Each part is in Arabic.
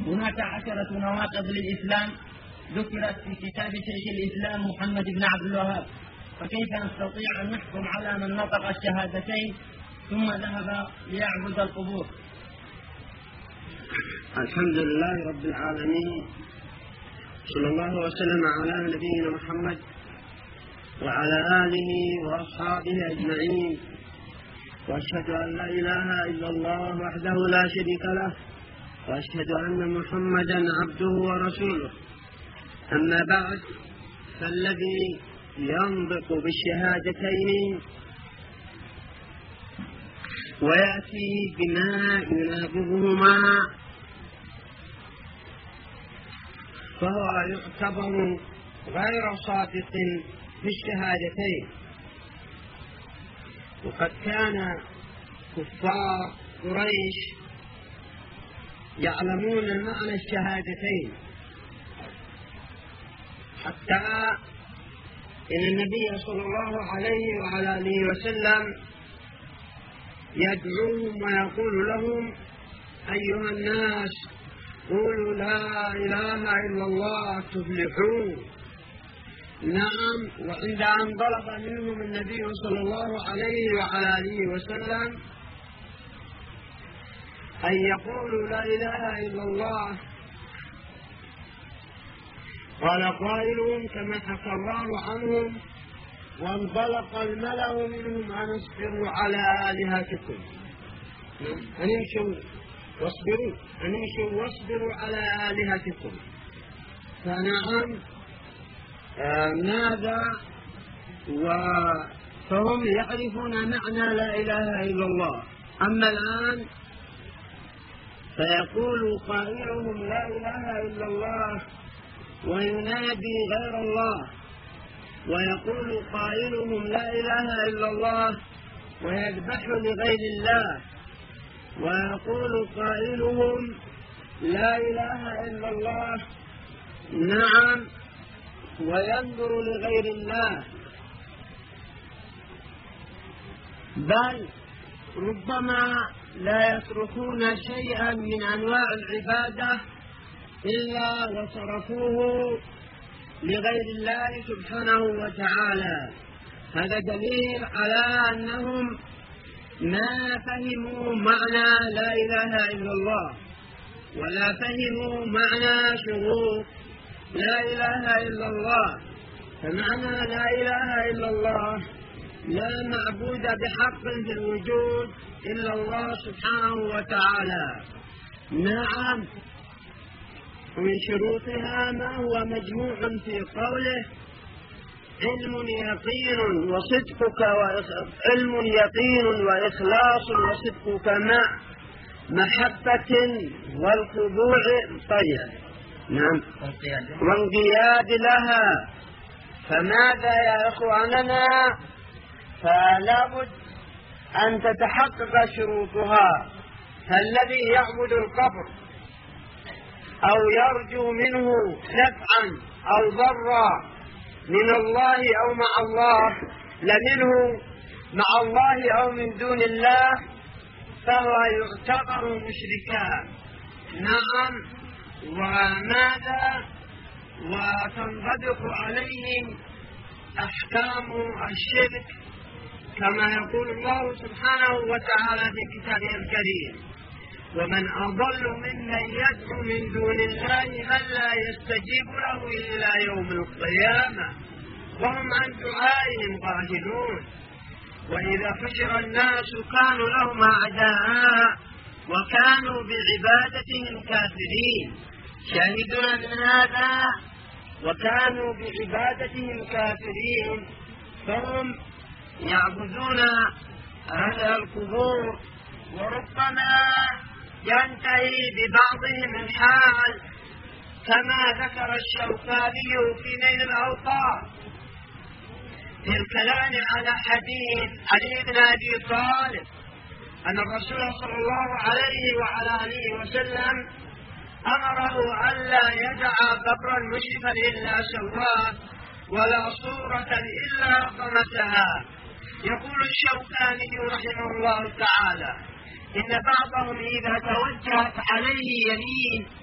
هناك 10 نواقض للإسلام ذكرت في كتاب شيخ الإسلام محمد بن عبد الوهاب، فكيف نستطيع أن نحكم على من نطق الشهادتين ثم ذهب ليعبد القبور؟ الحمد لله رب العالمين، صلى الله وسلم على نبينا محمد وعلى آله وأصحابه أجمعين، وأشهد أن لا إله إلا الله وحده لا شريك له، وأشهد أن محمدا عبده ورسوله. أما بعد، فالذي ينطق بالشهادتين ويأتي بما يناقضهما فهو يعتبر غير صادق في الشهادتين. وقد كان كفار قريش يعلمون معنى الشهادتين، حتى إن النبي صلى الله عليه وعلى آله وسلم يدعوهم ويقول لهم: أيها الناس، قولوا لا إله إلا الله تفلحون. نعم، وعند أن طلب منهم النبي صلى الله عليه وعلى آله وسلم أن يقولوا لا إله إلا الله، قال قائلهم كما حكى الله عنهم: وانطلق الملأ منهم أن اصبروا على آلهتكم، أن امشوا واصبروا على آلهتكم. فنعم، ماذا؟ فهم يعرفون معنى لا إله إلا الله. أما الآن فيقول قائلهم لا إله إلا الله وينادي غير الله، ويقول قائلهم لا إله إلا الله ويذبح لغير الله، ويقول قائلهم لا إله إلا الله نعم وينظر لغير الله، بل ربما لا يتركون شيئا من أنواع العبادة إلا وصرفوه لغير الله سبحانه وتعالى. هذا دليل على أنهم ما فهموا معنى لا إله إلا الله، ولا فهموا معنى شروط لا إله إلا الله. فمعنى لا إله إلا الله: لا معبود بحق في الوجود إلا الله سبحانه وتعالى. نعم، ومن شروطها ما هو مجموع في قوله: علم يقين وإخلاص وصدقك مع محبة والخضوع نعم وانقياد لها. فماذا يا إخواننا؟ فلا بد أن تتحقق شروطها. فالذي يعبد القبر أو يرجو منه نفعا أو ضرا من الله أو مع الله، لمنه مع الله أو من دون الله، فهو يعتبر مشركا. نعم، وماذا؟ وتنطبق عليهم أحكام الشرك كما يقول الله سبحانه وتعالى في كتابه الكريم: ومن أضل ممن يدعو من دون الله من لا يستجيب له إلى يوم القيامة وهم عن دعائهم غافلون. وإذا حشر الناس كانوا لهم أعداء وكانوا بعبادتهم كافرين. شاهدنا من هذا: وكانوا بعبادتهم كافرين، فهم يعبدون هذا القبور، وربما ينتهي ببعضهم الحال كما ذكر الشوكاني في نيل الأوطار في الكلام على حديث علي بن أبي طالب أن الرسول صلى الله عليه وعلى آله وسلم أمره ألا يدع قبرا مشرفا إلا سواه ولا صورة إلا طمسها. يقول الشوكاني رحمه الله تعالى: إن بعضهم إذا توجهت عليه يمين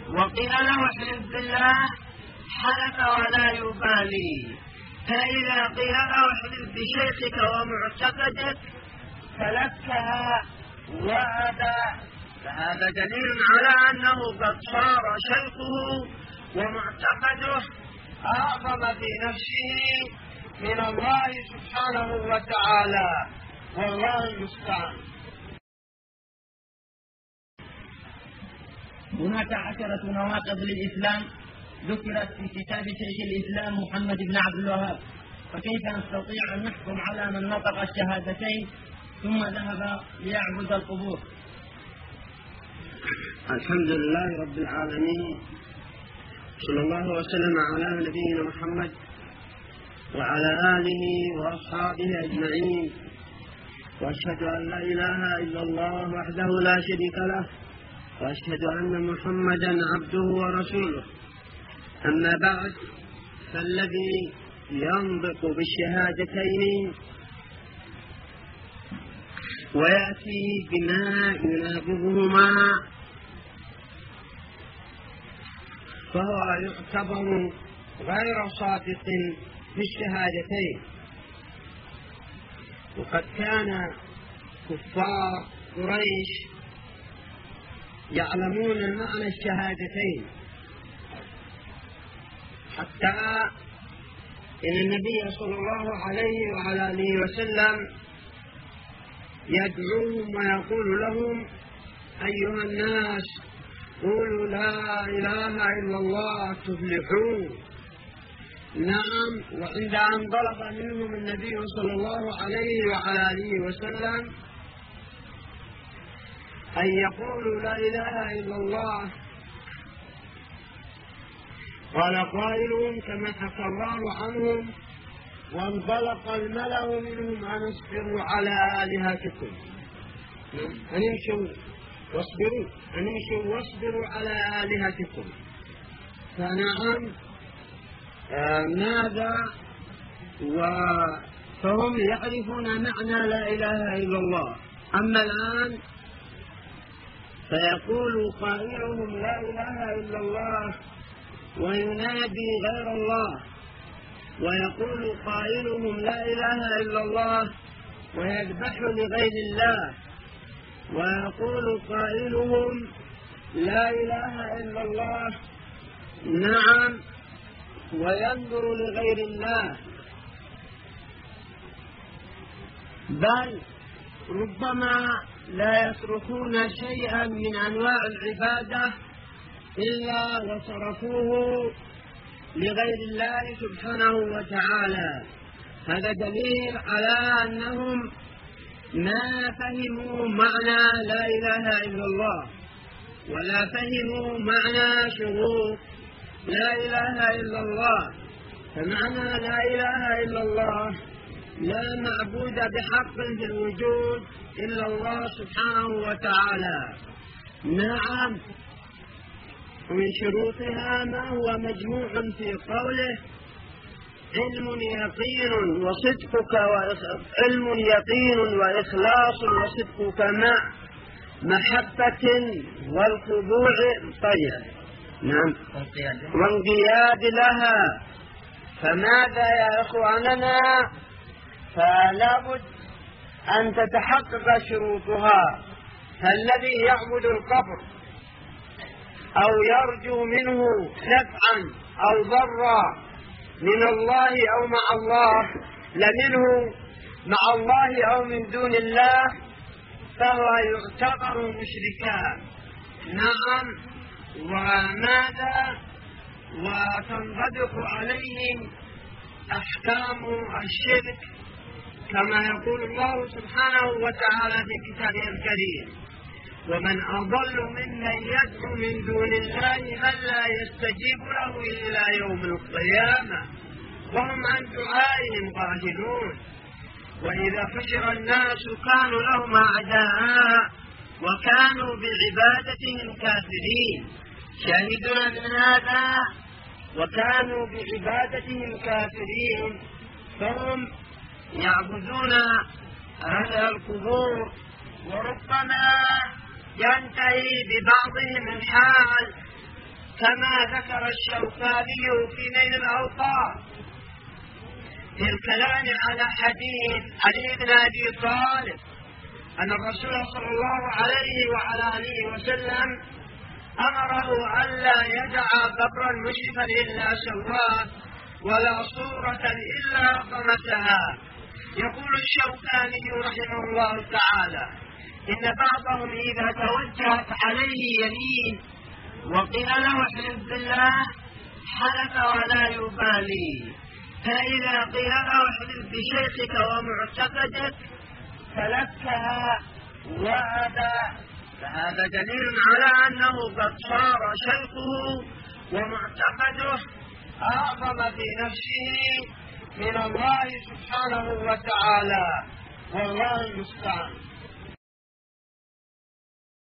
وقيل له احلف بالله حلف ولا يبالي. فإذا قيل له احلف بشيخك ومعتقدك فلكها وأبى، فهذا دليل على أنه قد صار شيخه ومعتقده أعظم في نفسه من الله سبحانه وتعالى، والله المستعان. هناك 10 نواقض للإسلام ذكرت في كتاب شيخ الإسلام محمد بن عبد الوهاب، فكيف نستطيع أن نحكم على من نطق الشهادتين ثم ذهب ليعبد القبور؟ الحمد لله رب العالمين، صلى الله وسلم على نبينا محمد وعلى آله وأصحابه أجمعين، وأشهد أن لا إله إلا الله وحده لا شريك له، وأشهد أن محمدا عبده ورسوله. أما بعد، فالذي ينطق بالشهادتين ويأتي بما يناقضهما فهو يعتبر غير صادق في الشهادتين. وقد كان كفار قريش يعلمون معنى الشهادتين، حتى إن النبي صلى الله عليه وعلى آله وسلم يدعوهم ويقول لهم: أيها الناس، قولوا لا إله إلا الله تفلحون. نعم، وعند أن طلب منهم النبي صلى الله عليه وعلى آله وسلم أن يقولوا لا إله إلا الله، قال قائلهم كما حكى الله عنهم: وانطلق الملأ منهم أن اصبروا على آلهتكم، أن امشوا واصبروا على آلهتكم. فنعم، ماذا؟ فهم يعرفون معنى لا إله إلا الله. أما الآن فيقول قائلهم لا إله إلا الله وينادي غير الله، ويقول قائلهم لا إله إلا الله ويذبح لغير الله، ويقول قائلهم لا إله إلا الله نعم وينظر لغير الله، بل ربما لا يتركون شيئا من أنواع العبادة إلا وصرفوه لغير الله سبحانه وتعالى. هذا دليل على أنهم ما فهموا معنى لا إله إلا الله، ولا فهموا معنى شروط لا إله إلا الله. فمعنى لا إله إلا الله: لا معبود بحق في الوجود إلا الله سبحانه وتعالى. نعم، ومن شروطها ما هو مجموع في قوله: علم يقين وإخلاص وصدقك مع محبة والخضوع نعم وانقياد لها. فماذا يا إخواننا؟ فلا بد أن تتحقق شروطها. فالذي يعبد القبر أو يرجو منه نفعا أو ضرا من الله أو مع الله، لمنه مع الله أو من دون الله، فهو يعتبر مشركا. نعم، وماذا؟ وتنطبق عليهم أحكام الشرك كما يقول الله سبحانه وتعالى في كتابه الكريم: ومن أضل ممن يدعو من دون الله من لا يستجيب له إلى يوم القيامة وهم عن دعائهم غافلون. وإذا حشر الناس كانوا لهم أعداء وكانوا بعبادتهم كافرين. شاهدنا من هذا: وكانوا بعبادتهم كافرين، فهم يعبدون أهل القبور، وربما ينتهي ببعضهم الحال كما ذكر الشوكاني في نيل الأوطار في الكلام على حديث علي بن أبي طالب أن الرسول صلى الله عليه وعلى آله وسلم أمره ألا يدع قبرا مشرفا إلا سواه ولا صورة إلا طمسها. يقول الشوكاني رحمه الله تعالى إن بعضهم إذا توجهت عليه يمين وقيل له احلف بالله حلف ولا يبالي، فإذا قيل له احلف بشيخك ومعتقدك فلكها وأبى، فهذا دليل على أنه قد صار شيخه ومعتقده أعظم في نفسه من الله سبحانه وتعالى، والله المستعان.